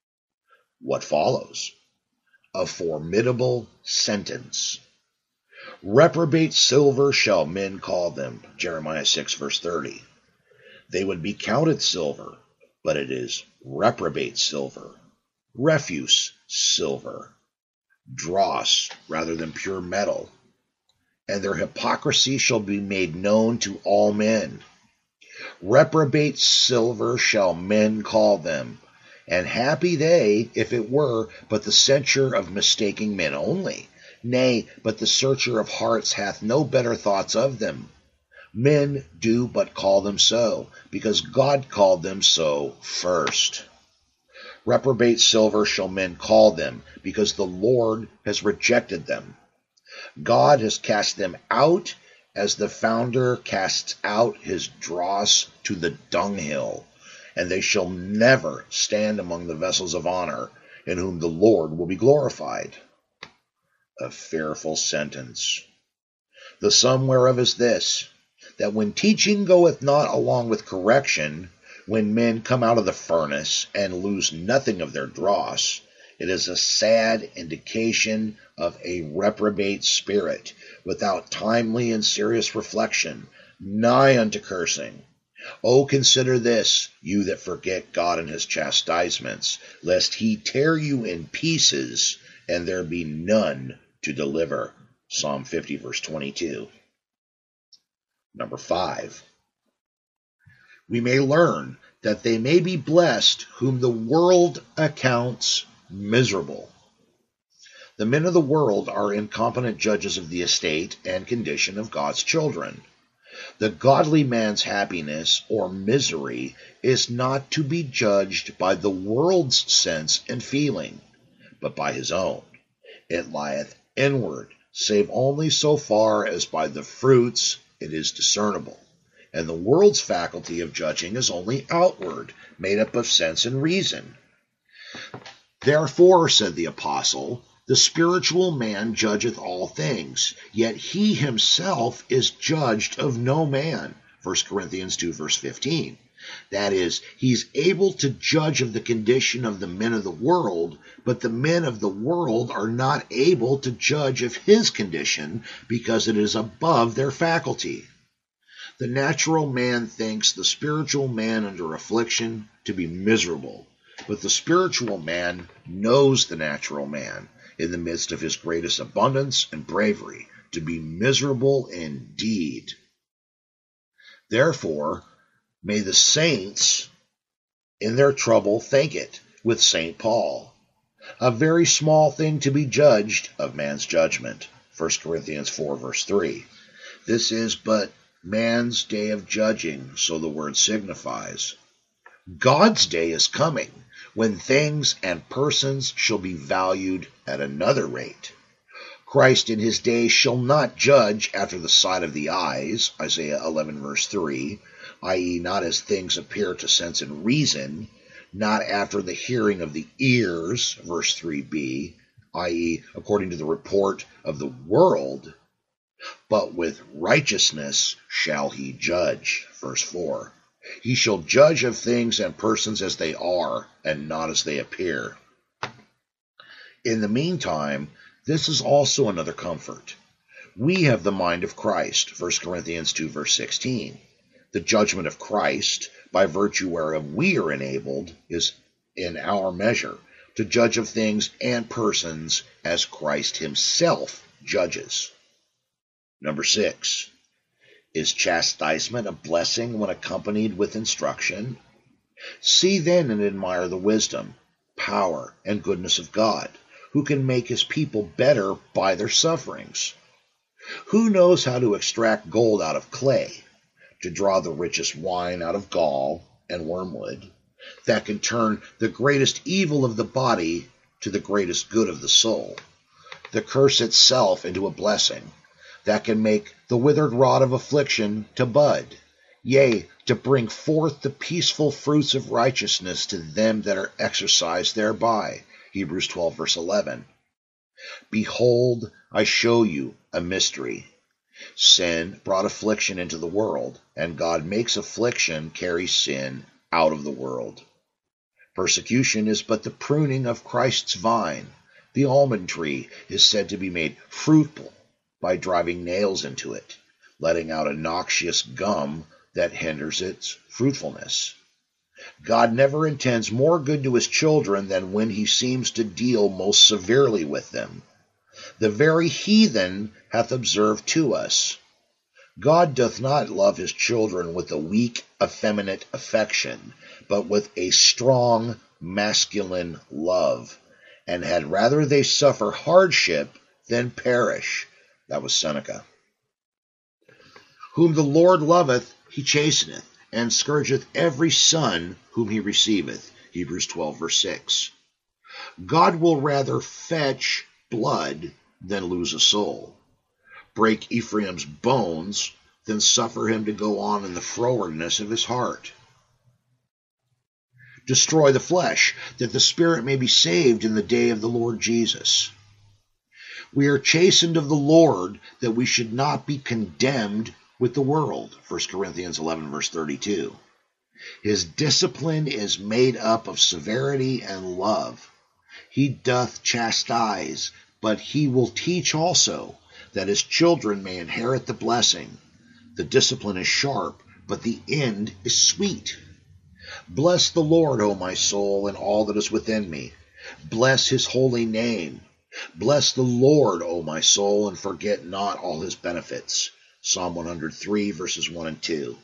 What follows? A formidable sentence. Reprobate silver shall men call them, Jeremiah six, verse thirty. They would be counted silver, but it is reprobate silver, refuse silver, dross rather than pure metal, and their hypocrisy shall be made known to all men. Reprobate silver shall men call them, and happy they, if it were but the censure of mistaking men only. Nay, but the searcher of hearts hath no better thoughts of them. Men do but call them so, because God called them so first. Reprobate silver shall men call them, because the Lord has rejected them. God has cast them out, as the founder casts out his dross to the dunghill, and they shall never stand among the vessels of honor, in whom the Lord will be glorified. A fearful sentence. The sum whereof is this, that when teaching goeth not along with correction, when men come out of the furnace and lose nothing of their dross, it is a sad indication of a reprobate spirit, without timely and serious reflection, nigh unto cursing. O consider this, you that forget God and his chastisements, lest he tear you in pieces, and there be none to deliver. Psalm fifty, verse twenty-two. Number five. We may learn that they may be blessed whom the world accounts miserable. The men of the world are incompetent judges of the estate and condition of God's children. The godly man's happiness or misery is not to be judged by the world's sense and feeling, but by his own. It lieth inward, save only so far as by the fruits it is discernible. And the world's faculty of judging is only outward, made up of sense and reason. Therefore, said the apostle, the spiritual man judgeth all things, yet he himself is judged of no man. First Corinthians two, verse fifteen. That is, he's able to judge of the condition of the men of the world, but the men of the world are not able to judge of his condition because it is above their faculty. The natural man thinks the spiritual man under affliction to be miserable, but the spiritual man knows the natural man, in the midst of his greatest abundance and bravery, to be miserable indeed. Therefore, may the saints in their trouble think it with Saint Paul, a very small thing to be judged of man's judgment. First Corinthians four, verse three. This is but man's day of judging, so the word signifies. God's day is coming, when things and persons shall be valued at another rate. Christ in his day shall not judge after the sight of the eyes, Isaiah eleven, verse three, that is, not as things appear to sense and reason, not after the hearing of the ears, verse three b, that is, according to the report of the world, but with righteousness shall he judge. Verse four. He shall judge of things and persons as they are, and not as they appear. In the meantime, this is also another comfort. We have the mind of Christ, First Corinthians two, verse sixteen. The judgment of Christ, by virtue whereof we are enabled, is in our measure to judge of things and persons as Christ himself judges. Number six. Is chastisement a blessing when accompanied with instruction? See then and admire the wisdom, power, and goodness of God, who can make his people better by their sufferings. Who knows how to extract gold out of clay, to draw the richest wine out of gall and wormwood, that can turn the greatest evil of the body to the greatest good of the soul, the curse itself into a blessing, that can make the withered rod of affliction to bud, yea, to bring forth the peaceful fruits of righteousness to them that are exercised thereby. Hebrews twelve, verse eleven. Behold, I show you a mystery. Sin brought affliction into the world, and God makes affliction carry sin out of the world. Persecution is but the pruning of Christ's vine. The almond tree is said to be made fruitful by driving nails into it, letting out a noxious gum that hinders its fruitfulness. God never intends more good to his children than when he seems to deal most severely with them. The very heathen hath observed to us. God doth not love his children with a weak, effeminate affection, but with a strong, masculine love, and had rather they suffer hardship than perish. That was Seneca. Whom the Lord loveth, he chasteneth, and scourgeth every son whom he receiveth. Hebrews twelve, verse six. God will rather fetch blood than lose a soul, break Ephraim's bones than suffer him to go on in the frowardness of his heart. Destroy the flesh, that the spirit may be saved in the day of the Lord Jesus. We are chastened of the Lord, that we should not be condemned with the world. First Corinthians eleven, verse thirty-two. His discipline is made up of severity and love. He doth chastise, but he will teach also, that his children may inherit the blessing. The discipline is sharp, but the end is sweet. Bless the Lord, O my soul, and all that is within me. Bless his holy name. Bless the Lord, O my soul, and forget not all his benefits. Psalm one hundred three, verses one and two.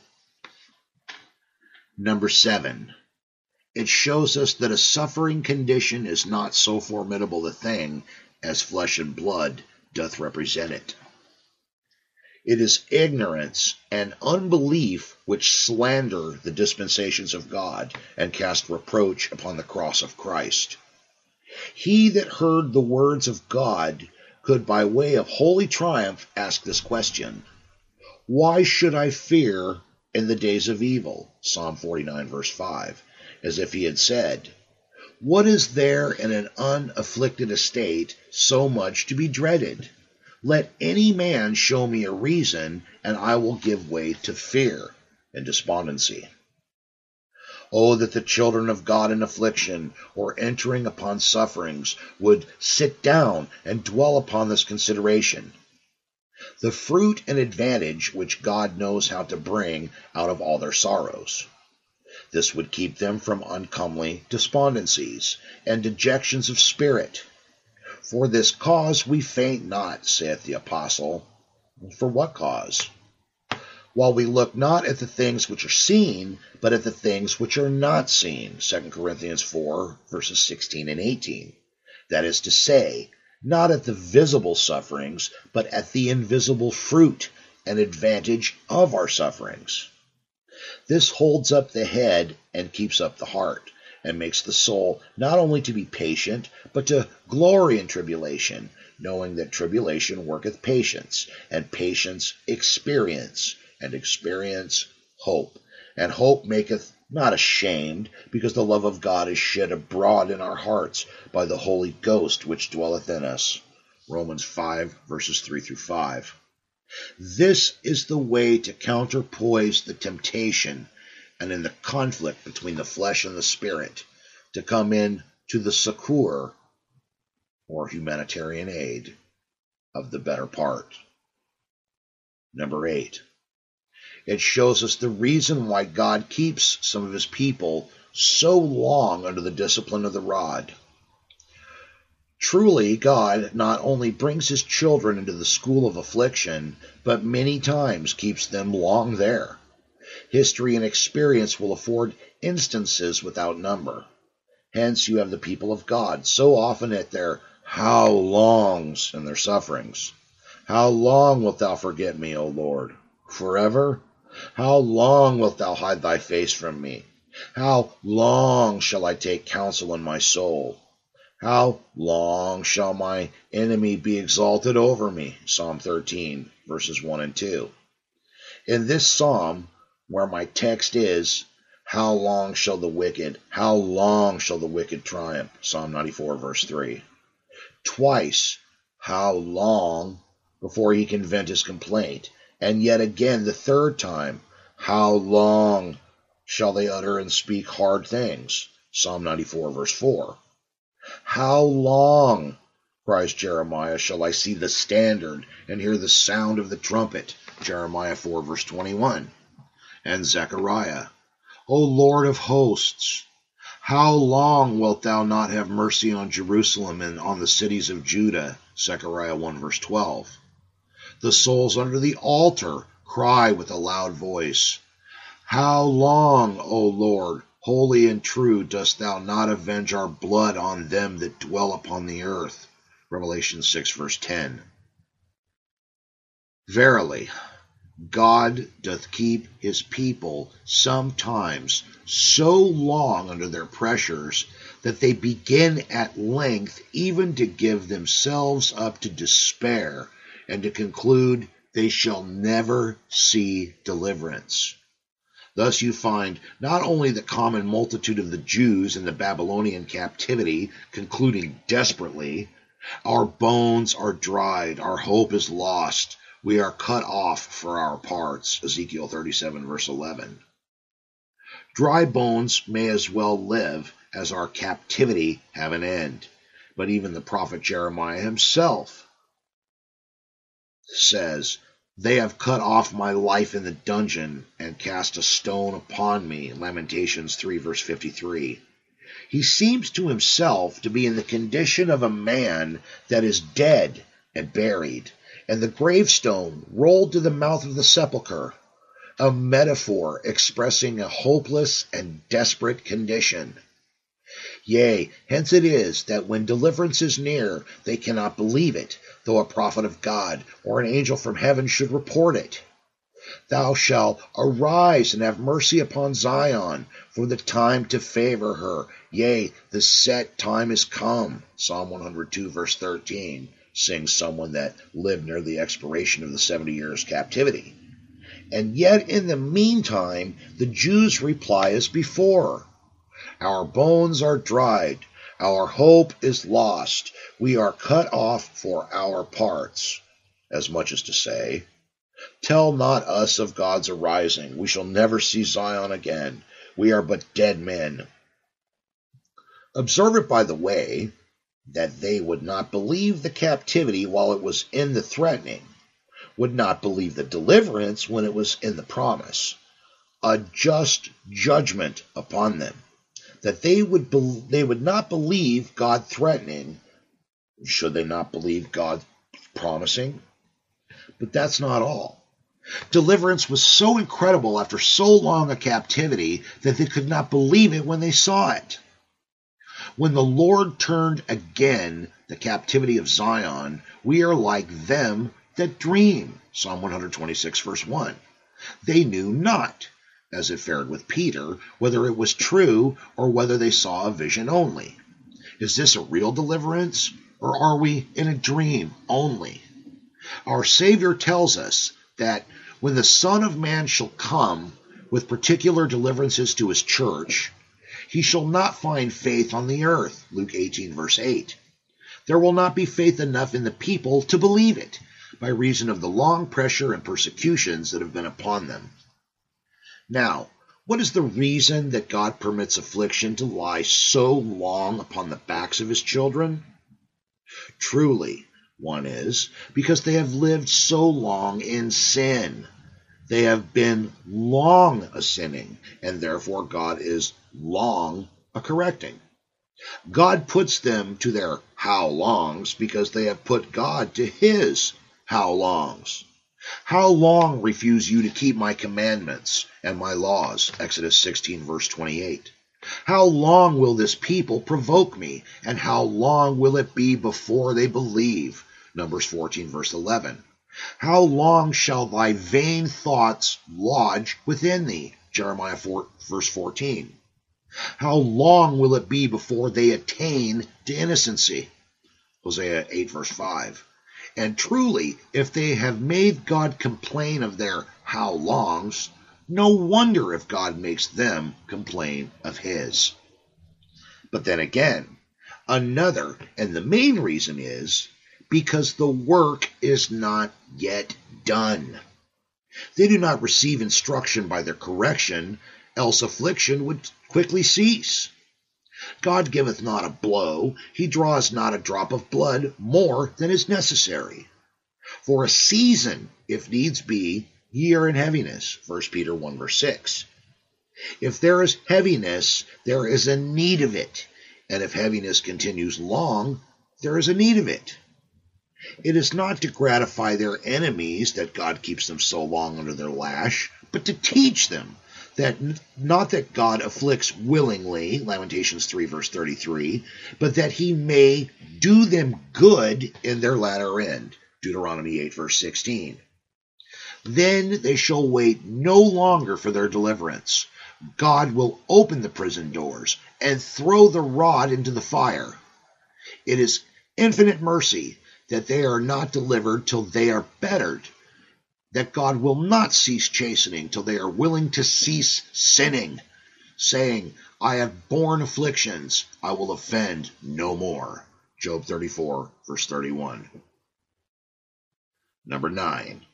Number seven. It shows us that a suffering condition is not so formidable a thing as flesh and blood doth represent it. It is ignorance and unbelief which slander the dispensations of God and cast reproach upon the cross of Christ. He that heard the words of God could by way of holy triumph ask this question: why should I fear in the days of evil? Psalm forty-nine, verse five, as if he had said, what is there in an unafflicted estate so much to be dreaded? Let any man show me a reason, and I will give way to fear and despondency. Oh, that the children of God in affliction, or entering upon sufferings, would sit down and dwell upon this consideration. The fruit and advantage which God knows how to bring out of all their sorrows. This would keep them from uncomely despondencies and dejections of spirit. For this cause we faint not, saith the apostle. For what cause? While we look not at the things which are seen, but at the things which are not seen. Second Corinthians four, verses sixteen and eighteen. That is to say, not at the visible sufferings, but at the invisible fruit and advantage of our sufferings. This holds up the head and keeps up the heart, and makes the soul not only to be patient, but to glory in tribulation, knowing that tribulation worketh patience, and patience experience, and experience hope. And hope maketh not ashamed, because the love of God is shed abroad in our hearts by the Holy Ghost which dwelleth in us. Romans five, verses three through five. This is the way to counterpoise the temptation and in the conflict between the flesh and the spirit to come in to the succor or humanitarian aid of the better part. Number eight, it shows us the reason why God keeps some of his people so long under the discipline of the rod. Truly, God not only brings his children into the school of affliction, but many times keeps them long there. History and experience will afford instances without number. Hence, you have the people of God so often at their how longs in their sufferings. How long wilt thou forget me, O Lord? Forever? How long wilt thou hide thy face from me? How long shall I take counsel in my soul? How long shall my enemy be exalted over me? Psalm thirteen, verses one and two. In this psalm, where my text is, how long shall the wicked, how long shall the wicked triumph? Psalm ninety-four, verse three. Twice, how long before he can vent his complaint? And yet again, the third time, how long shall they utter and speak hard things? Psalm ninety-four, verse four. How long, cries Jeremiah, shall I see the standard and hear the sound of the trumpet? Jeremiah four, verse twenty-one. And Zechariah, O Lord of hosts, how long wilt thou not have mercy on Jerusalem and on the cities of Judah? Zechariah one, verse twelve. The souls under the altar cry with a loud voice, how long, O Lord, holy and true, dost thou not avenge our blood on them that dwell upon the earth? Revelation six, verse ten. Verily, God doth keep his people sometimes so long under their pressures that they begin at length even to give themselves up to despair and to conclude they shall never see deliverance. Thus you find not only the common multitude of the Jews in the Babylonian captivity concluding desperately, our bones are dried, our hope is lost, we are cut off for our parts, Ezekiel thirty-seven, verse eleven. Dry bones may as well live as our captivity have an end. But even the prophet Jeremiah himself says, they have cut off my life in the dungeon and cast a stone upon me, Lamentations three, verse fifty-three. He seems to himself to be in the condition of a man that is dead and buried, and the gravestone rolled to the mouth of the sepulchre, a metaphor expressing a hopeless and desperate condition. Yea, hence it is that when deliverance is near, they cannot believe it, though a prophet of God or an angel from heaven should report it. Thou shalt arise and have mercy upon Zion, for the time to favor her. Yea, the set time is come. Psalm one hundred two, verse thirteen, sings someone that lived near the expiration of the seventy years captivity. And yet in the meantime, the Jews reply as before, our bones are dried, our hope is lost, we are cut off for our parts. As much as to say, tell not us of God's arising, we shall never see Zion again, we are but dead men. Observe it, by the way, that they would not believe the captivity while it was in the threatening, would not believe the deliverance when it was in the promise, a just judgment upon them. That they would be, they would not believe God threatening, should they not believe God promising? But that's not all. Deliverance was so incredible after so long a captivity that they could not believe it when they saw it. When the Lord turned again the captivity of Zion, we are like them that dream. Psalm one twenty-six, verse one. They knew not, as it fared with Peter, whether it was true or whether they saw a vision only. Is this a real deliverance, or are we in a dream only? Our Savior tells us that when the Son of Man shall come with particular deliverances to his church, he shall not find faith on the earth, Luke eighteen, verse eight. There will not be faith enough in the people to believe it. by reason of the long pressure and persecutions that have been upon them. Now, what is the reason that God permits affliction to lie so long upon the backs of his children? Truly, one is, because they have lived so long in sin. They have been long a-sinning, and therefore God is long a-correcting. God puts them to their how longs because they have put God to his how longs. How long refuse you to keep my commandments and my laws? Exodus sixteen, verse twenty-eight. How long will this people provoke me, and how long will it be before they believe? Numbers fourteen, verse eleven. How long shall thy vain thoughts lodge within thee? Jeremiah four, verse fourteen. How long will it be before they attain to innocency? Hosea eight, verse five. And truly, if they have made God complain of their how longs, no wonder if God makes them complain of his. But then again, another and the main reason is because the work is not yet done. They do not receive instruction by their correction, else affliction would quickly cease. God giveth not a blow, he draws not a drop of blood more than is necessary. For a season, if needs be, ye are in heaviness. First Peter one, verse six. If there is heaviness, there is a need of it. And if heaviness continues long, there is a need of it. It is not to gratify their enemies that God keeps them so long under their lash, but to teach them that not that God afflicts willingly, Lamentations three, verse thirty-three, but that he may do them good in their latter end, Deuteronomy eight, verse sixteen. Then they shall wait no longer for their deliverance. God will open the prison doors and throw the rod into the fire. It is infinite mercy that they are not delivered till they are bettered, that God will not cease chastening till they are willing to cease sinning, saying, I have borne afflictions, I will offend no more. Job thirty-four, verse thirty-one. Number nine.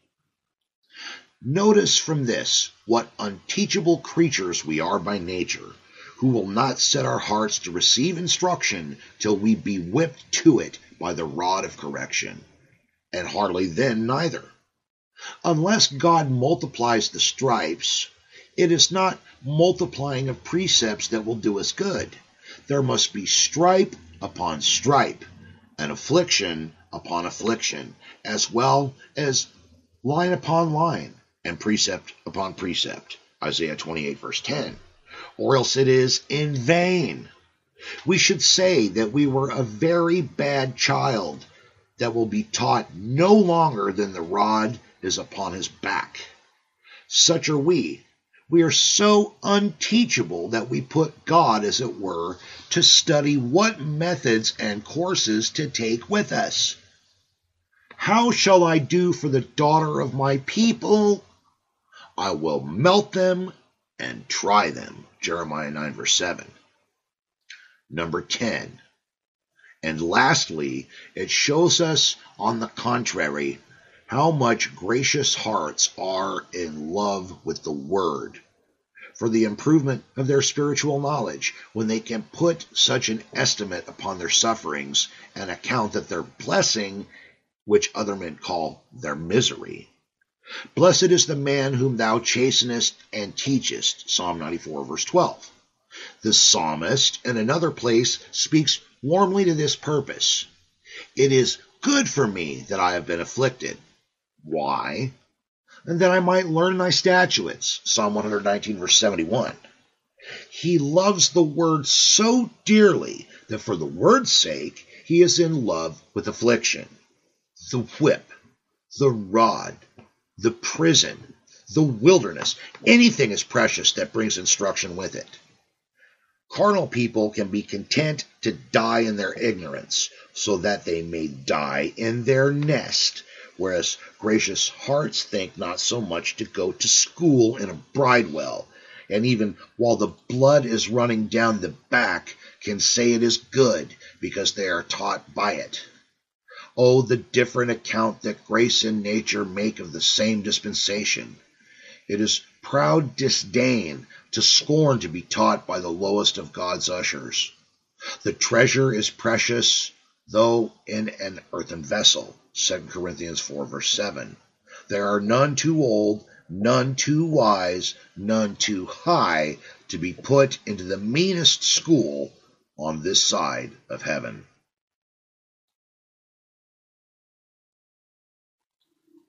Notice from this what unteachable creatures we are by nature, who will not set our hearts to receive instruction till we be whipped to it by the rod of correction, and hardly then neither. Unless God multiplies the stripes, it is not multiplying of precepts that will do us good. There must be stripe upon stripe, and affliction upon affliction, as well as line upon line, and precept upon precept. Isaiah twenty-eight, verse ten. Or else it is in vain. We should say that we were a very bad child that will be taught no longer than the rod is upon his back. Such are we. We are so unteachable that we put God, as it were, to study what methods and courses to take with us. How shall I do for the daughter of my people? I will melt them and try them. Jeremiah nine, verse seven. Number ten. And lastly, it shows us, on the contrary, how much gracious hearts are in love with the Word, for the improvement of their spiritual knowledge, when they can put such an estimate upon their sufferings and account that their blessing, which other men call their misery. Blessed is the man whom thou chastenest and teachest, Psalm ninety-four, verse twelve. The psalmist, in another place, speaks warmly to this purpose. It is good for me that I have been afflicted. Why? And that I might learn thy statutes, Psalm one nineteen, verse seventy-one. He loves the word so dearly that for the word's sake he is in love with affliction. The whip, the rod, the prison, the wilderness, anything is precious that brings instruction with it. Carnal people can be content to die in their ignorance, so that they may die in their nest, whereas gracious hearts think not so much to go to school in a bridewell, and even while the blood is running down the back, can say it is good, because they are taught by it. Oh, the different account that grace and nature make of the same dispensation! It is proud disdain to scorn to be taught by the lowest of God's ushers. The treasure is precious, though in an earthen vessel, Second Corinthians four, verse seven. There are none too old, none too wise, none too high to be put into the meanest school on this side of heaven.